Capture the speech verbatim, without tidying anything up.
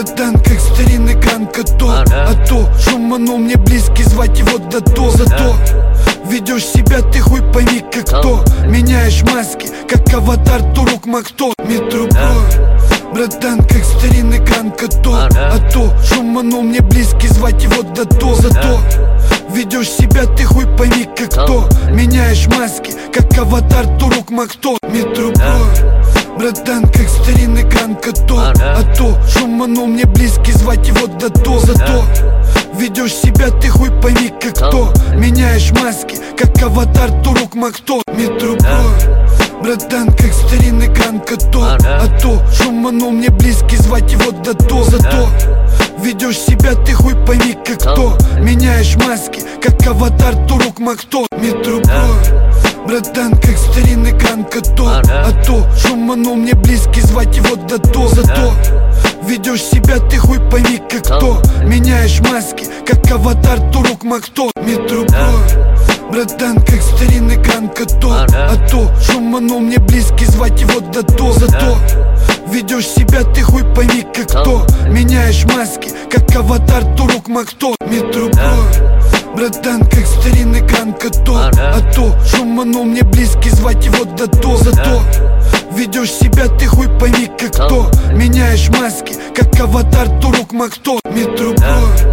Братан, как старинный гран-кото. А то шуманул мне близкий, звать его Дато. Зато ведешь себя ты хуй пойми как кто. Меняешь маски, как аватар Турук Макто. Метропо. Братан, как старинный гран-кото. А то шуманул мне близкий, звать его Дато. Зато ведешь себя ты хуй пойми как кто. Меняешь маски, как аватар Турук Макто. Метропо. Братан, как старинный гран-кото. А то шуманул мне близкий, звать его Дато. Зато ведешь себя ты хуй пойми как кто. Меняешь маски, как аватар Турук Макто. Метропо. Братан, как старинный гран-кото. А то шуманул мне близкий, звать его Дато. Зато ведешь себя ты хуй пойми как кто. Меняешь маски, как аватар Турук Макто. Метропо. Братан, как старинный гран-кото. А то шуманул мне близкий, звать его Дато. Зато ведешь себя ты хуй пойми как кто. Меняешь маски, как аватар Турук Макто. Метропо. Братан, как старинный гран-кото. А то шуманул мне близкий, звать его Дато. Зато ведешь себя ты хуй пойми как кто. Меняешь маски, как аватар Турук Макто. Метропо. Братан, как старинный гран-кото. А то шуманул мне близкий, звать его Дато. Зато ведешь себя ты хуй пойми как кто. Меняешь маски, как аватар Турук Макто. Метропо.